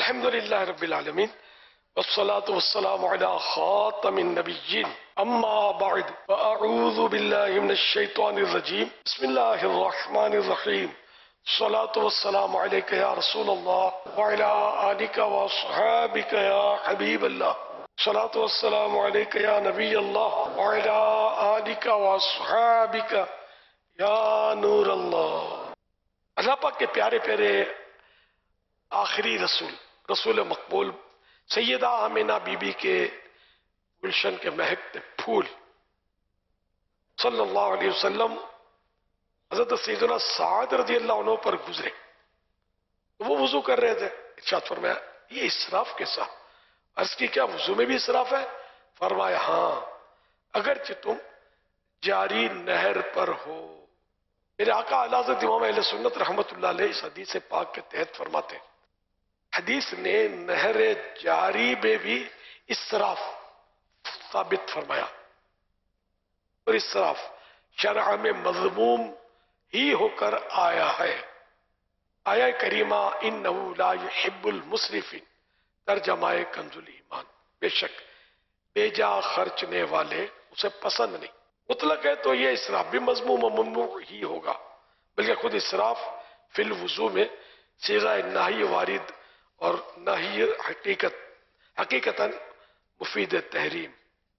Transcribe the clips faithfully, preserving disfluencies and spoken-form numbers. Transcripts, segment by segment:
الحمد للہ رب العالمین والصلاة والسلام على خاتم النبیین اما بعد فاعوذ باللہ من الشیطان الرجیم بسم اللہ الرحمن الرحیم الصلاة والسلام علیکہ یا رسول اللہ وعلى آلک واصحابک یا حبیب اللہ الصلاة والسلام علیکہ یا نبی اللہ وعلى آلک واصحابک یا نور اللہ۔ اللہ پاک کے پیارے پیارے آخری رسول رسول مقبول سیدہ آمینہ بی بی کے گلشن کے مہکتے پھول صلی اللہ علیہ وسلم حضرت سیدنا سعد رضی اللہ عنہ پر گزرے، وہ وضو کر رہے تھے، ارشاد فرمایا یہ اسراف کے ساتھ۔ عرض کی کیا وضو میں بھی اسراف ہے؟ فرمایا ہاں، اگرچہ تم جاری نہر پر ہو۔ میرے آقا اعلی حضرت امام اہل سنت رحمت اللہ علیہ اس حدیث پاک کے تحت فرماتے ہیں، حدیث نے نہر جاری میں بھی اسراف ثابت فرمایا، اور اسراف شرع میں مذموم ہی ہو کر آیا ہے۔ آیا کریمہ انہو لا یحب المسرفین، ترجمہ کنز الایمان، بے شک بے جا خرچنے والے اسے پسند نہیں۔ مطلق ہے تو یہ اسراف بھی مذموم و ممنوع ہی ہوگا، بلکہ خود اسراف فی الوضو میں صیغہ نہی وارد اور نہی حقیقت حقیقتاً مفید تحریم،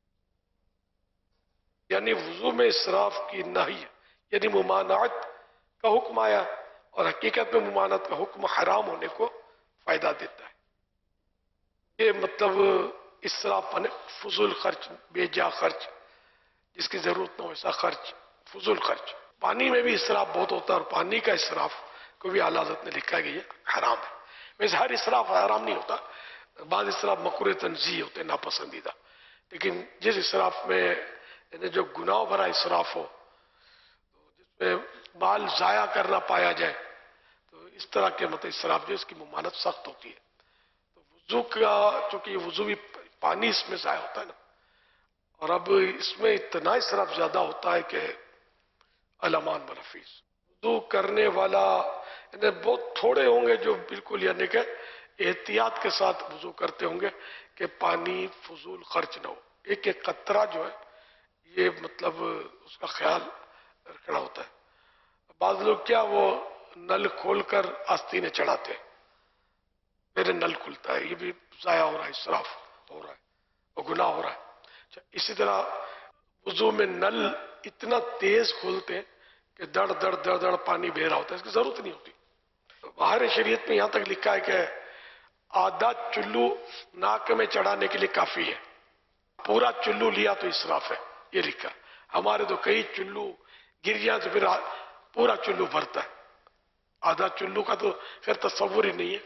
یعنی وضو میں اسراف کی نہی یعنی ممانعت کا حکم آیا، اور حقیقت میں ممانعت کا حکم حرام ہونے کو فائدہ دیتا ہے۔ یہ مطلب اسراف پنے فضول خرچ، بے جا خرچ، جس کی ضرورت نہ ہو ایسا خرچ، فضول خرچ۔ پانی میں بھی اسراف بہت ہوتا ہے، اور پانی کا اسراف کو بھی اعلیٰ حضرت نے لکھا ہے کہ یہ حرام ہے۔ ویسے ہر اسراف حرام نہیں ہوتا، بعض اسراف مکروہ تنزیہ ہوتے ہیں، ناپسندیدہ، لیکن جس اسراف میں یعنی جو گناہ بھرا اسراف ہو، جس میں مال ضائع کرنا پایا جائے، تو اس طرح کے مطلب اسراف جو اس کی ممانعت سخت ہوتی ہے۔ تو وضو کا چونکہ یہ وضو بھی پانی اس میں ضائع ہوتا ہے نا، اور اب اس میں اتنا اسراف زیادہ ہوتا ہے کہ علامان برفیس وضو کرنے والا یعنی بہت تھوڑے ہوں گے جو بالکل یعنی کہ احتیاط کے ساتھ وضو کرتے ہوں گے کہ پانی فضول خرچ نہ ہو، ایک ایک قطرہ جو ہے یہ مطلب اس کا خیال رکھنا ہوتا ہے۔ بعض لوگ کیا وہ نل کھول کر آستینے چڑھاتے ہیں، میرے نل کھلتا ہے، یہ بھی ضائع ہو رہا ہے، اسراف ہو رہا ہے اور گناہ ہو رہا ہے۔ اسی طرح وضو میں نل اتنا تیز کھولتے ہیں کہ دڑ دڑ دڑ دڑ پانی بہ رہا ہوتا ہے، اس کی ضرورت نہیں ہوتی۔ باہر شریعت میں یہاں تک لکھا ہے کہ آدھا چلو ناک میں چڑھانے کے لیے کافی ہے، پورا چلو لیا تو اسراف ہے، یہ لکھا۔ ہمارے تو کئی چلو گر جائیں تو پھر پورا چلو بھرتا ہے، آدھا چلو کا تو پھر تصور ہی نہیں ہے۔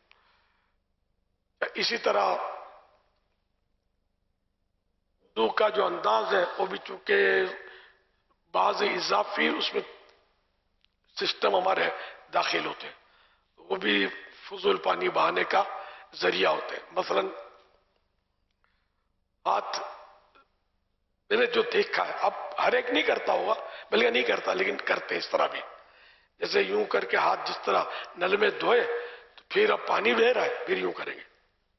اسی طرح وضو کا جو انداز ہے وہ بھی چونکہ بعض اضافی اس میں سسٹم ہمارے داخل ہوتے ہیں، وہ بھی فضول پانی بہانے کا ذریعہ ہوتے ہیں۔ مثلا ہاتھ میں نے جو دیکھا ہے، اب ہر ایک نہیں کرتا ہوگا، بلکہ نہیں کرتا لیکن کرتے ہیں اس طرح بھی، جیسے یوں کر کے ہاتھ جس طرح نل میں دھوئے تو پھر اب پانی بہ رہا ہے، پھر یوں کریں گے،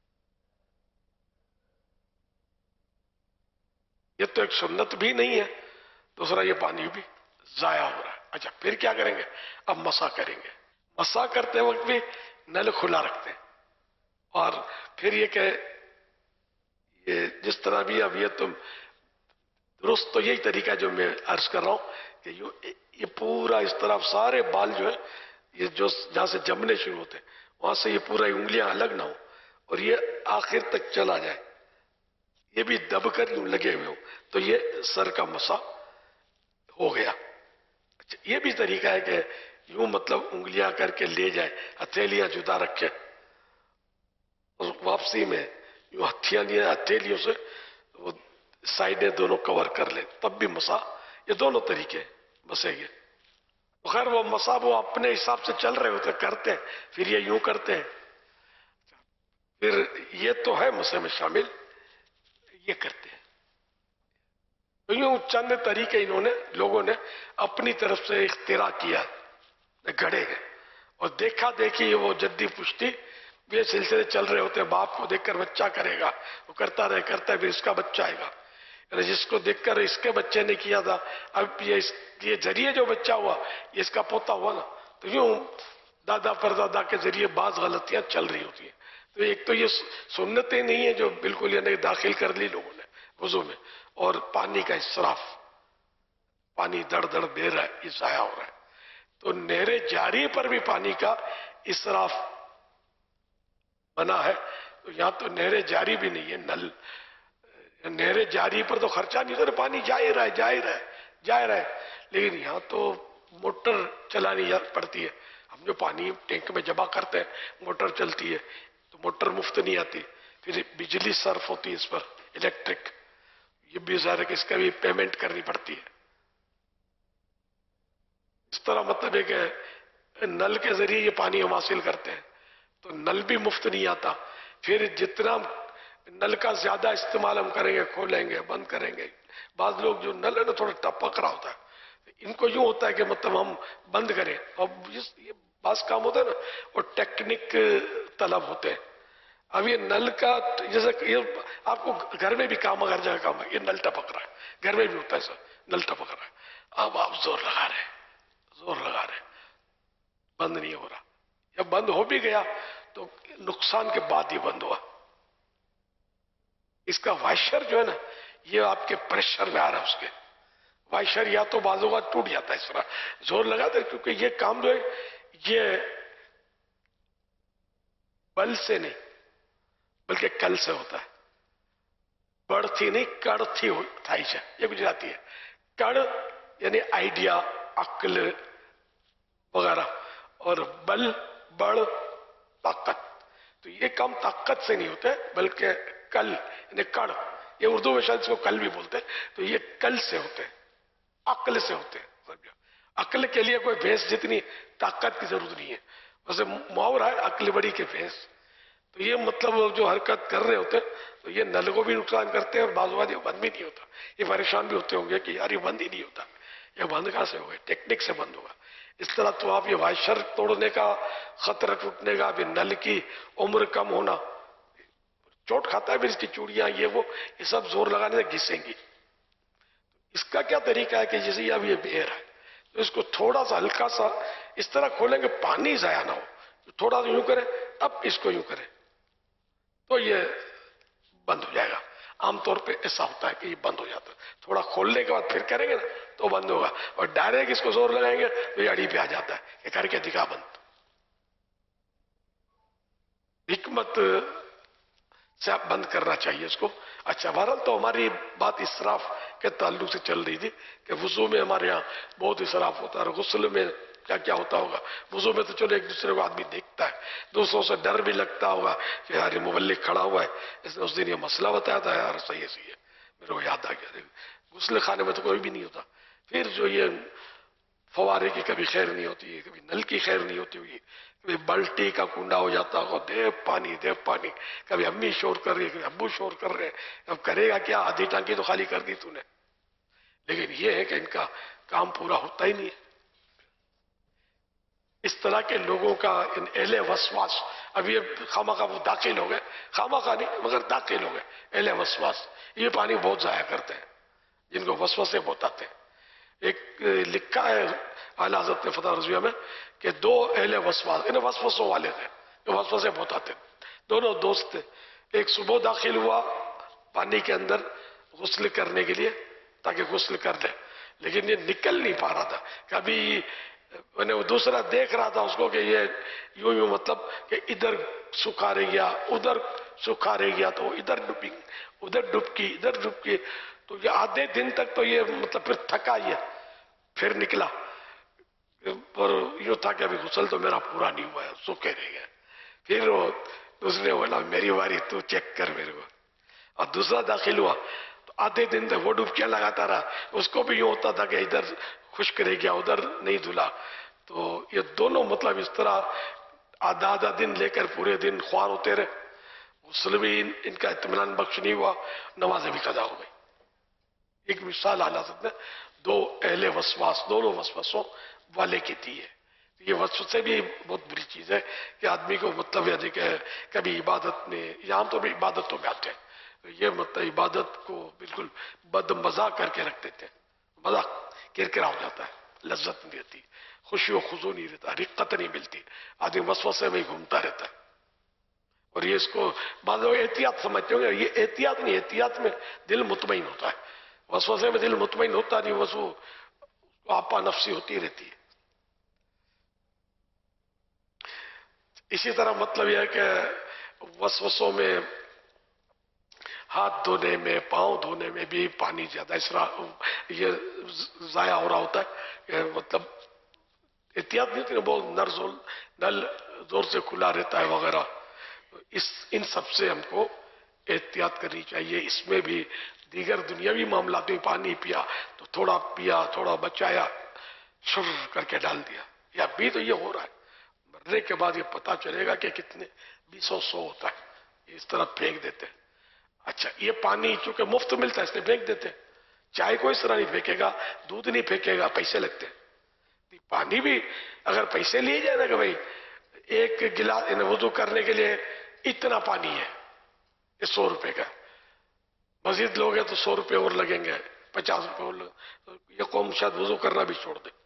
یہ تو ایک سنت بھی نہیں ہے، دوسرا یہ پانی بھی ضائع ہو رہا ہے۔ اچھا پھر کیا کریں گے؟ اب مسح کریں گے، مسح کرتے وقت بھی نل کھلا رکھتے ہیں، اور پھر یہ کہ یہ جس طرح بھی اب یہ تم درست تو یہی طریقہ جو میں عرض کر رہا ہوں کہ یہ پورا اس طرح سارے بال جو ہے یہ جو جہاں سے جمنے شروع ہوتے ہیں وہاں سے یہ پورا انگلیاں الگ نہ ہو اور یہ آخر تک چلا جائے، یہ بھی دب کر یوں لگے ہوئے ہوں، تو یہ سر کا مسح ہو گیا۔ اچھا یہ بھی طریقہ ہے کہ یوں مطلب انگلیاں کر کے لے جائے، ہتھیلیاں جدا رکھے، اور واپسی میں یوں ہتھیلیاں ہتھیلیوں سے وہ سائڈیں دونوں کور کر لیں، تب بھی مسح، یہ دونوں طریقے مسح گئے۔ خیر وہ مسح وہ اپنے حساب سے چل رہے ہوتے کرتے ہیں، پھر یہ یوں کرتے ہیں، پھر یہ تو ہے مسح میں شامل، یہ کرتے ہیں۔ تو یوں چند طریقے انہوں نے لوگوں نے اپنی طرف سے اختراع کیا، گھڑے ہیں، اور دیکھا دیکھی وہ جدی پشتی یہ سلسلے چل رہے ہوتے ہیں، باپ کو دیکھ کر بچہ کرے گا، وہ کرتا رہے کرتا ہے، پھر اس کا بچہ آئے گا، یعنی جس کو دیکھ کر اس کے بچے نے کیا تھا، اب یہ اس یہ ذریعے جو بچہ ہوا یہ اس کا پوتا ہوا نا، تو یوں دادا پردادا کے ذریعے بعض غلطیاں چل رہی ہوتی ہیں۔ تو ایک تو یہ سنتیں نہیں ہیں جو بالکل یعنی داخل کر لی لوگوں نے وضو میں، اور پانی کا اسراف، پانی دڑ دڑ بہ رہا ہے، یہ ضائع ہو رہا ہے۔ تو نہر جاری پر بھی پانی کا اسراف بنا ہے، تو یہاں تو نہر جاری بھی نہیں ہے، نل نہر جاری پر تو خرچہ نہیں ہوتا، پانی جا ہی رہا ہے جا ہی رہا ہے جا ہی رہا ہے، لیکن یہاں تو موٹر چلانی پڑتی ہے، ہم جو پانی ٹینک میں جمع کرتے ہیں موٹر چلتی ہے، تو موٹر مفت نہیں آتی، پھر بجلی صرف ہوتی ہے اس پر، الیکٹرک، یہ بھی ظاہر ہے کہ اس کا بھی پیمنٹ کرنی پڑتی ہے۔ اس طرح مطلب ہے کہ نل کے ذریعے یہ پانی ہم حاصل کرتے ہیں، تو نل بھی مفت نہیں آتا، پھر جتنا نل کا زیادہ استعمال ہم کریں گے، کھولیں گے بند کریں گے، بعض لوگ جو نل ہے نا تھوڑا ٹپک رہا ہوتا ہے، ان کو یوں ہوتا ہے کہ مطلب ہم بند کریں، اور یہ بعض کام ہوتا ہے نا وہ ٹیکنک طلب ہوتے ہیں۔ اب یہ نل کا جیسے یہ آپ کو گھر میں بھی کام اگر جگہ کام ہے، یہ نل ٹپک رہا ہے، گھر میں بھی ہوتا ہے سر، نل ٹپک رہا ہے، اب آپ زور لگا رہے ہیں زور لگا رہے ہیں، بند نہیں ہو رہا، جب بند ہو بھی گیا تو نقصان کے بعد ہی بند ہوا۔ اس کا وائشر جو ہے نا یہ آپ کے پریشر میں آ رہا ہے، اس کے وائشر یا تو بازو کا ٹوٹ جاتا ہے اس طرح زور لگا دے، کیونکہ یہ کام جو ہے یہ بل سے نہیں بلکہ کل سے ہوتا ہے، بڑ تھی نہیں کڑ تھی تھائی سے، یہ گجراتی ہے، کڑ یعنی آئیڈیا، عقل وغیرہ، اور بل بڑ طاقت، تو یہ کام طاقت سے نہیں ہوتے بلکہ کل یعنی کڑ، یہ اردو میں شاید اس کو کل بھی بولتے ہیں، تو یہ کل سے ہوتے ہیں، عقل سے ہوتے ہیں۔ عقل کے لیے کوئی بھینس جتنی طاقت کی ضرورت نہیں ہے، ویسے محاورہ ہے عقل بڑی کے بھینس، تو یہ مطلب جو حرکت کر رہے ہوتے ہیں تو یہ نل کو بھی نقصان کرتے ہیں، اور بعض اوقات یہ بند بھی نہیں ہوتا، یہ پریشان بھی ہوتے ہوں گے کہ یار یہ بند ہی نہیں ہوتا، یہ بند کہاں سے ہوگا، ٹیکنک سے بند ہوگا۔ اس طرح تو آپ یہ وائشر توڑنے کا خطرہ ٹوٹنے کا، بھی نل کی عمر کم ہونا، چوٹ کھاتا ہے پھر اس کی چوڑیاں یہ وہ، یہ سب زور لگانے سے گھسیں گی۔ اس کا کیا طریقہ ہے کہ جیسے اب یہ بیر ہے تو اس کو تھوڑا سا ہلکا سا اس طرح کھولیں کہ پانی ضائع نہ ہو، تھوڑا سا یوں کرے اب اس کو یوں کرے تو یہ بند ہو جائے گا۔ عام طور پہ ایسا ہوتا ہے کہ یہ بند ہو جاتا ہے، تھوڑا کھولنے کے بعد پھر کریں گے نا تو بند ہوگا، اور ڈائریکٹ اس کو زور لگائیں گے تو یہ اڑی پہ آ جاتا ہے کہ کر کے دکھا بند۔ حکمت سے آپ بند کرنا چاہیے اس کو۔ اچھا بہرحال تو ہماری بات اسراف کے تعلق سے چل رہی تھی کہ وضو میں ہمارے ہاں بہت اسراف ہوتا ہے، اور غسل میں کیا کیا ہوتا ہوگا۔ وضو میں تو چلو ایک دوسرے کو آدمی دیکھتا ہے، دوسروں سے ڈر بھی لگتا ہوگا کہ یار یہ مبلغ کھڑا ہوا ہے، اس نے اس دن یہ مسئلہ بتایا تھا، یار صحیح ہے صحیح ہے، میرے کو یاد آ گیا۔ غسل خانے میں تو کوئی بھی نہیں ہوتا، پھر جو یہ فوارے کی کبھی خیر نہیں ہوتی ہے، کبھی نل کی خیر نہیں ہوتی ہوئی، کبھی بالٹی کا کنڈا ہو جاتا ہوگا، دے پانی دے پانی، کبھی امی شور کر رہی ہے کبھی ابو شور کر رہے ہیں، اب کرے گا کیا، آدھی ٹانکی تو خالی کر دی تو نے۔ لیکن یہ ہے کہ ان کا کام پورا ہوتا ہی نہیں ہے۔ اس طرح کے لوگوں کا ان اہل وسواس، اب یہ خامہ کا وہ داخل ہو گئے، خامہ کا نہیں مگر داخل ہو گئے اہل وسواس، یہ پانی بہت ضائع کرتے ہیں، جن کو وسوسے بہت آتے ہیں۔ ایک لکھا ہے اعلیٰ حضرت نے فتح رضویہ میں کہ دو اہل وسواس، انہیں وسوسوں والے تھے، جو وسوسے بہت آتے ہیں، دونوں دوست تھے، ایک صبح داخل ہوا پانی کے اندر غسل کرنے کے لیے تاکہ غسل کر لے، لیکن یہ نکل نہیں پا رہا تھا، کبھی وہ دوسرا دیکھ رہا تھا اس کو کہ یہ یوں یوں مطلب کہ ادھر سکھا رہ گیا ادھر سکھا رہ گیا، تو ادھر ڈبکی ادھر ڈبکی ادھر ڈبکی، تو یہ آدھے دن تک تو یہ مطلب پھر تھکا یہ پھر نکلا، اور یوں تھا کہ ابھی غسل تو میرا پورا نہیں ہوا ہے، سوکھے رہ گئے۔ پھر وہ دوسرے بولا میری باری تو چیک کر میرے کو، اور دوسرا داخل ہوا تو آدھے دن تک وہ ڈبکیاں لگاتا رہا، اس کو بھی یوں ہوتا تھا کہ ادھر خشک رہ گیا ادھر نہیں دھلا، تو یہ دونوں مطلب اس طرح آدھا آدھا دن لے کر پورے دن خوار ہوتے رہے، غسل بھی ان کا اطمینان بخش نہیں ہوا، نمازیں بھی قضا ہو گئی۔ ایک مثال اعلیٰ حضرت نے دو اہل وسواس، دونوں وسوسوں والے کی دی ہے، یہ وسوسے بھی بہت بری چیز ہے کہ آدمی کو مطلب یعنی کہ کبھی عبادت میں یا ہم تو بھی عبادتوں میں آتے ہیں، یہ مطلب عبادت کو بالکل بد مزہ کر کے رکھ دیتے ہیں، مزہ کرکرا ہو جاتا ہے، لذت نہیں رہتی، خوشی و خضو نہیں رہتا، رقت نہیں ملتی، آدمی وسوسے میں ہی گھومتا رہتا ہے۔ اور یہ اس کو بعض لوگ احتیاط سمجھتے ہوں گے، یہ احتیاط نہیں، احتیاط میں دل مطمئن ہوتا ہے، وسوسے میں دل مطمئن ہوتا نہیں، وسو آپا نفسی ہوتی رہتی ہے۔ اسی طرح مطلب یہ ہے کہ وسوسوں میں ہاتھ دھونے میں، پاؤں دھونے میں بھی پانی زیادہ اسراف یہ ضائع ہو رہا ہوتا ہے، کہ مطلب احتیاط نہیں ہوتی، بہت نر زور نل زور سے کھلا رہتا ہے وغیرہ، اس ان سب سے ہم کو احتیاط کرنی چاہیے۔ اس میں بھی دیگر دنیاوی معاملات میں پانی پیا تو تھوڑا پیا، تھوڑا بچایا، شر کر کے ڈال دیا، یا بھی تو یہ ہو رہا ہے، مرنے کے بعد یہ پتا چلے گا کہ کتنے بیسوں سو ہوتا ہے، اس طرح پھینک دیتے ہیں۔ اچھا یہ پانی چونکہ مفت ملتا ہے اس لیے پھینک دیتے ہیں، چائے کو اس طرح نہیں پھینکے گا، دودھ نہیں پھینکے گا، پیسے لگتے ہیں۔ پانی بھی اگر پیسے لیے جائے نا کہ بھائی ایک گلاس وضو کرنے کے لیے اتنا پانی ہے، یہ سو روپے کا، مزید لوگ ہیں تو سو روپے اور لگیں گے، پچاس روپے اور لگیں، یہ قوم شاید وضو کرنا بھی چھوڑ دے،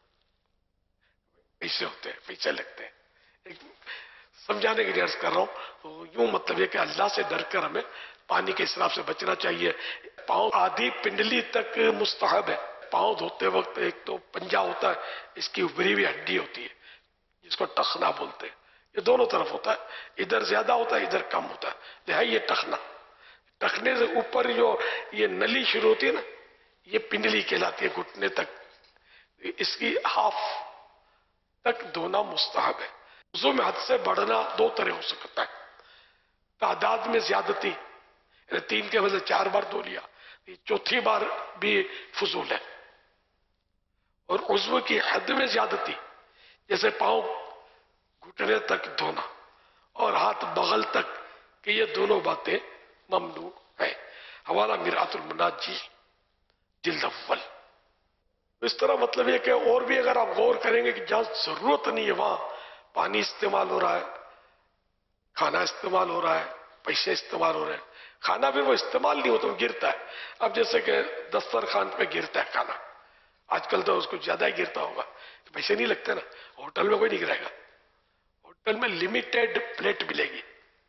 پیسے ہوتے ہیں، پیسے لگتے ہیں۔ سمجھانے کے لیے عرض کر رہا ہوں، تو یوں مطلب یہ کہ اللہ سے ڈر کر ہمیں پانی کے اسراف سے بچنا چاہیے۔ پاؤں آدھی پنڈلی تک مستحب ہے، پاؤں دھوتے وقت ایک تو پنجہ ہوتا ہے، اس کی ابری ہوئی ہڈی ہوتی ہے جس کو ٹخنا بولتے ہیں، یہ دونوں طرف ہوتا ہے، ادھر زیادہ ہوتا ہے ادھر کم ہوتا ہے، ہے یہ ٹخنا۔ ٹخنے سے اوپر جو یہ نلی شروع ہوتی ہے نا، یہ پنڈلی کہلاتی ہے، گھٹنے تک، اس کی ہاف تک دھونا مستحب ہے۔ وضو میں حد سے بڑھنا دو طرح ہو سکتا ہے، تعداد میں زیادتی، یعنی تین کے وجہ چار بار دھو لیا، چوتھی بار بھی فضول ہے، اور عضو کی حد میں زیادتی، جیسے پاؤں گھٹنے تک دھونا اور ہاتھ بغل تک، کہ یہ دونوں باتیں ممنوع ہیں۔ حوالہ مرآت المناجی جلد اول۔ اس طرح مطلب یہ کہ اور بھی اگر آپ غور کریں گے کہ جہاں ضرورت نہیں ہے وہاں پانی استعمال ہو رہا ہے، کھانا استعمال ہو رہا ہے، پیسے استعمال ہو رہے ہیں، کھانا بھی وہ استعمال نہیں ہوتا، وہ گرتا ہے۔ اب جیسے کہ دسترخوان پہ گرتا ہے کھانا، آج کل تو اس کو زیادہ ہی گرتا ہوگا، پیسے نہیں لگتے نا، ہوٹل میں کوئی نہیں گرے گا، ہوٹل میں لمیٹیڈ پلیٹ ملے گی،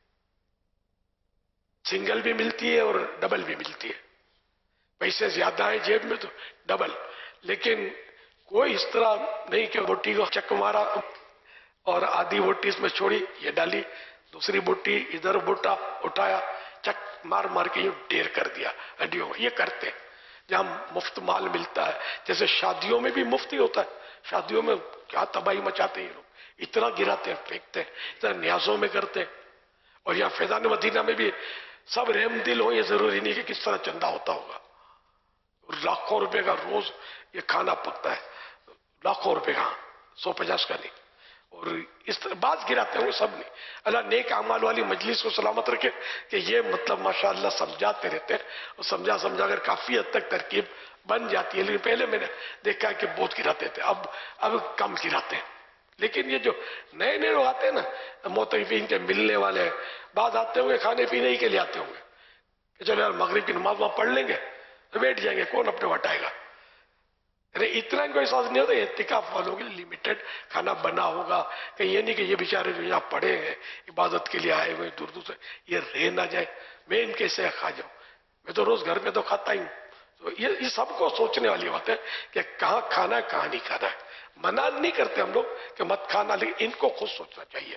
سنگل بھی ملتی ہے اور ڈبل بھی ملتی ہے، پیسے زیادہ ہیں جیب میں تو ڈبل، لیکن کوئی اس طرح نہیں کہ بوٹی کو چک مارا اور آدھی بوٹی اس میں چھوڑی، یہ ڈالی، دوسری بوٹی ادھر بوٹا اٹھایا، چک مار مار کے یہ ڈیر کر دیا ہڈیوں میں، یہ کرتے ہیں۔ جہاں مفت مال ملتا ہے، جیسے شادیوں میں بھی مفت ہی ہوتا ہے، شادیوں میں کیا تباہی مچاتے ہیں یہ لوگ، اتنا گراتے ہیں، پھینکتے ہیں، اتنا نیازوں میں کرتے ہیں۔ اور یہاں فیضان مدینہ میں بھی سب رحم دل ہو، یہ ضروری نہیں کہ کس طرح چندہ ہوتا ہوگا، لاکھوں روپے کا روز یہ کھانا پکتا ہے، لاکھوں روپے کا، سو پچاس کا نہیں، اور اس طرح بعض گراتے ہیں، وہ سب نہیں۔ اللہ نیک اعمال والی مجلس کو سلامت رکھے کہ یہ مطلب ماشاءاللہ سمجھاتے رہتے ہیں، اور سمجھا سمجھا کر کافی حد تک ترکیب بن جاتی ہے، لیکن پہلے میں نے دیکھا کہ بہت گراتے تھے، اب اب کم گراتے ہیں۔ لیکن یہ جو نئے نئے لوگ آتے ہیں نا، معتکفین کے ملنے والے، بعض آتے ہوں گے کھانے پینے کے لیے آتے ہوں گے کہ چلو یار مغرب کی نماز وہاں پڑھ لیں گے تو بیٹھ جائیں گے، کون اپنے وٹائے گا، یعنی اتنا ان کو احساس نہیں ہوتا، اعتکاف والوں کے لیے لمیٹڈ کھانا بنا ہوگا، کہ یہ نہیں کہ یہ بیچارے جو یہاں پڑے ہیں عبادت کے لیے آئے ہوئے دور دور سے، یہ رہ نہ جائے، میں ان کے سے کھا جاؤں، میں تو روز گھر میں تو کھاتا ہی ہوں۔ تو یہ یہ سب کو سوچنے والی بات ہے کہ کہاں کھانا ہے کہاں نہیں کھانا ہے۔ منع نہیں کرتے ہم لوگ کہ مت کھانا، لیکن ان کو خود سوچنا چاہیے۔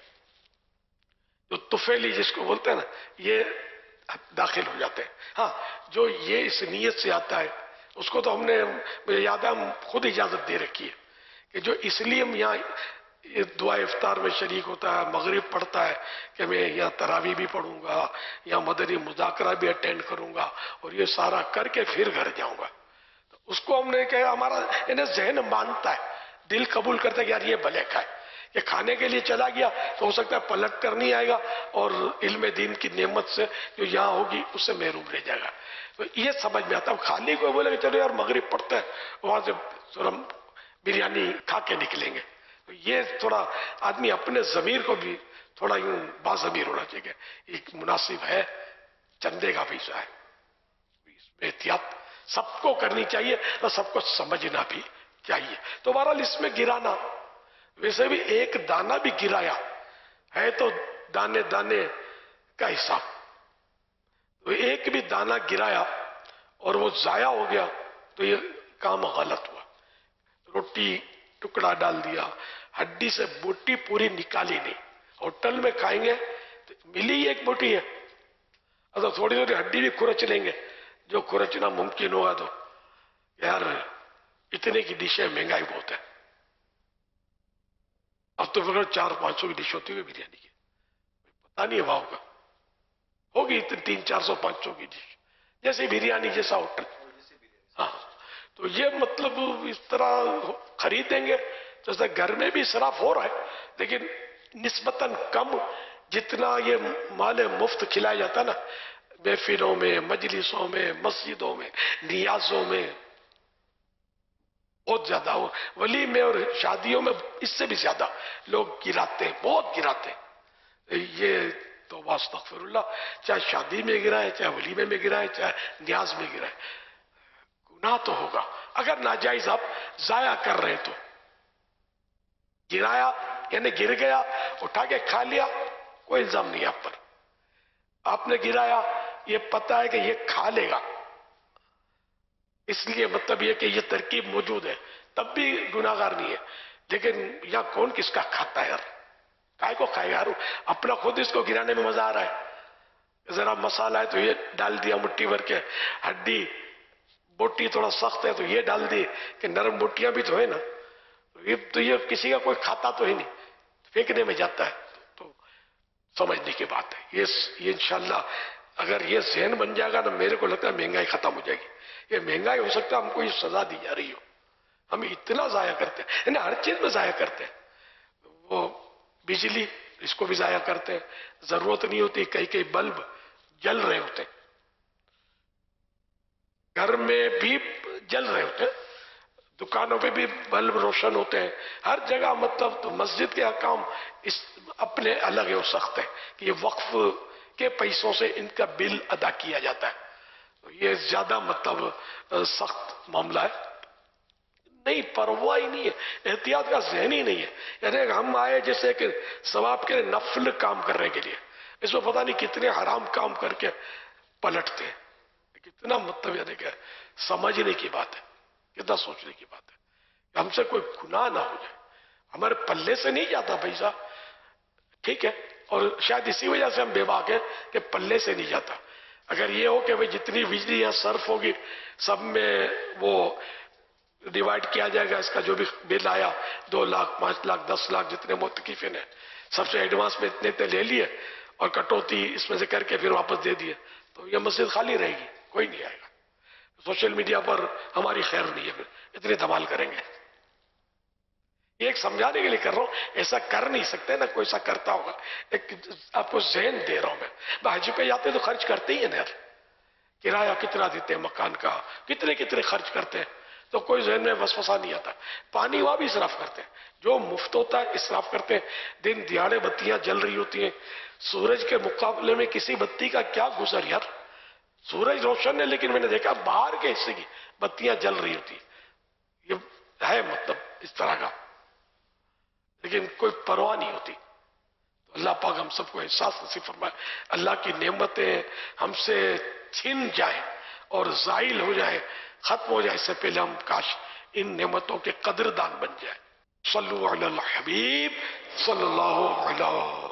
جو طفیلی جس کو بولتے ہیں نا، یہ داخل ہو جاتے ہیں۔ ہاں جو یہ اس نیت سے آتا ہے اس کو تو ہم نے، مجھے یاد ہے، ہم خود اجازت دے رکھی ہے کہ جو اس لیے ہم یہاں دعا افطار میں شریک ہوتا ہے، مغرب پڑھتا ہے، کہ میں یہاں تراویح بھی پڑھوں گا، یہاں مدنی مذاکرہ بھی اٹینڈ کروں گا، اور یہ سارا کر کے پھر گھر جاؤں گا، تو اس کو ہم نے کہا ہمارا انہیں ذہن مانتا ہے، دل قبول کرتا ہے کہ یار یہ بھلے کھائے، کہ کھانے کے لیے چلا گیا تو ہو سکتا ہے پلٹ کر نہیں آئے گا، اور علم دین کی نعمت سے جو یہاں ہوگی اس سے محروم رہ جائے گا۔ تو یہ سمجھ میں آتا ہے، خالی کوئی بولے کہ چلو یار مغرب پڑھتے ہیں، وہاں سے ہم بریانی کھا کے نکلیں گے، یہ تھوڑا آدمی اپنے ضمیر کو بھی تھوڑا یوں باضمیر ہونا چاہیے، ایک مناسب ہے، چندے کا پیسہ ہے، اس میں احتیاط سب کو کرنی چاہیے اور سب کو سمجھنا بھی چاہیے۔ تو بہرحال اس میں گرانا، ویسے بھی ایک دانہ بھی گرایا ہے تو دانے دانے کا حساب، تو ایک بھی دانہ گرایا اور وہ ضائع ہو گیا تو یہ کام غلط ہوا۔ روٹی ٹکڑا ڈال دیا، ہڈی سے بوٹی پوری نکالی نہیں، ہوٹل میں کھائیں گے تو ملی ایک بوٹی ہے، اگر تھوڑی تھوڑی ہڈی بھی کھرچ لیں گے، جو کھرچنا ممکن ہوگا تو یار اتنے کی ڈشیں مہنگائی بہت ہے، اب تو پھر چار پانچ سو کی ڈش ہوتی ہوئی بریانی کی، پتا نہیں ہوا ہوگا، ہوگی تین چار سو پانچ سو کی ڈش، جیسے بریانی جیسا ہوٹل۔ ہاں تو یہ مطلب اس طرح خریدیں گے تو گھر میں بھی اسراف ہو رہا ہے، لیکن نسبتاً کم، جتنا یہ مال مفت کھلایا جاتا ہے نا محفلوں میں، مجلسوں میں، مسجدوں میں، نیازوں میں، بہت زیادہ ہو، ولیمے اور شادیوں میں اس سے بھی زیادہ لوگ گراتے ہیں، بہت گراتے ہیں۔ یہ تو استغفر اللہ، چاہے شادی میں گرائے، چاہے ولیمے میں گرائے، چاہے نیاز میں گرائے، گناہ تو ہوگا اگر ناجائز آپ ضائع کر رہے تو۔ گرایا یعنی گر گیا، اٹھا کے کھا لیا، کوئی الزام نہیں آپ پر، آپ نے گرایا یہ پتا ہے کہ یہ کھا لے گا، اس لیے مطلب یہ کہ یہ ترکیب موجود ہے، تب بھی گناہگار نہیں ہے، لیکن یا کون کس کا کھاتا ہے یار، کائے کو کھائے یار، اپنا خود اس کو گرانے میں مزہ آ رہا ہے، ذرا مسالہ ہے تو یہ ڈال دیا مٹھی بھر کے، ہڈی بوٹی تھوڑا سخت ہے تو یہ ڈال دی کہ نرم بوٹیاں بھی تو ہے نا، تو یہ کسی کا کوئی کھاتا تو ہی نہیں، پھینکنے میں جاتا ہے، تو سمجھنے کی بات ہے یہ انشاءاللہ اگر یہ ذہن بن جائے گا تو میرے کو لگتا ہے مہنگائی ختم ہو جائے گی۔ یہ مہنگائی ہو سکتا ہے ہم کو یہ سزا دی جا رہی ہو، ہم اتنا ضائع کرتے ہیں، یعنی ہر چیز میں ضائع کرتے ہیں، وہ بجلی اس کو بھی ضائع کرتے ہیں، ضرورت نہیں ہوتی، کئی کئی بلب جل رہے ہوتے ہیں، گھر میں بھی جل رہے ہوتے ہیں، دکانوں پہ بھی بلب روشن ہوتے ہیں، ہر جگہ مطلب تو مسجد کے احکام اس اپنے الگ ہو سخت ہے کہ یہ وقف کے پیسوں سے ان کا بل ادا کیا جاتا ہے، یہ زیادہ مطلب سخت معاملہ ہے، نہیں پرواہ ہی نہیں ہے، احتیاط کا ذہن ہی نہیں ہے، یعنی ہم آئے جیسے کہ ثواب کے نفل کام کرنے کے لیے، اس میں پتہ نہیں کتنے حرام کام کر کے پلٹتے ہیں، کتنا مطلب یعنی کہ سمجھنے کی بات ہے، کتنا سوچنے کی بات ہے کہ ہم سے کوئی گناہ نہ ہو جائے، ہمارے پلے سے نہیں جاتا پیسہ، ٹھیک ہے، اور شاید اسی وجہ سے ہم بے باک ہیں کہ پلے سے نہیں جاتا، اگر یہ ہو کہ وہ جتنی بجلی یا صرف ہوگی سب میں وہ ڈیوائیڈ کیا جائے گا، اس کا جو بھی بل آیا دو لاکھ پانچ لاکھ دس لاکھ جتنے متکفین ہیں سب سے ایڈوانس میں اتنے اتنے لے لیے اور کٹوتی اس میں سے کر کے پھر واپس دے دیے تو یہ مسجد خالی رہے گی، کوئی نہیں آئے گا، سوشل میڈیا پر ہماری خیر نہیں ہے، پھر اتنے دھمال کریں گے، یہ ایک سمجھانے کے لیے کر رہا ہوں، ایسا کر نہیں سکتے نا، کوئی ایسا کرتا ہوگا، ایک آپ کو ذہن دے رہا ہوں میں، حج پہ جاتے تو خرچ کرتے ہی ہیں نا یار، کرایہ کتنا دیتے ہیں مکان کا، کتنے کتنے خرچ کرتے ہیں، تو کوئی ذہن میں وسوسہ نہیں آتا، پانی وہاں بھی اسراف کرتے ہیں، جو مفت ہوتا ہے اسراف کرتے ہیں، دن دیہڑے بتیاں جل رہی ہوتی ہیں، سورج کے مقابلے میں کسی بتی کا کیا گزر یار، سورج روشن ہے لیکن میں نے دیکھا باہر کے حصے کی بتیاں جل رہی ہوتی ہیں، یہ ہے مطلب اس طرح کا، لیکن کوئی پرواہ نہیں ہوتی، تو اللہ پاک ہم سب کو احساس نصیب فرمائے، اللہ کی نعمتیں ہم سے چھن جائیں اور زائل ہو جائیں، ختم ہو جائے، اس سے پہلے ہم کاش ان نعمتوں کے قدردان بن جائیں۔ صلو علی الحبیب صلی اللہ علیہ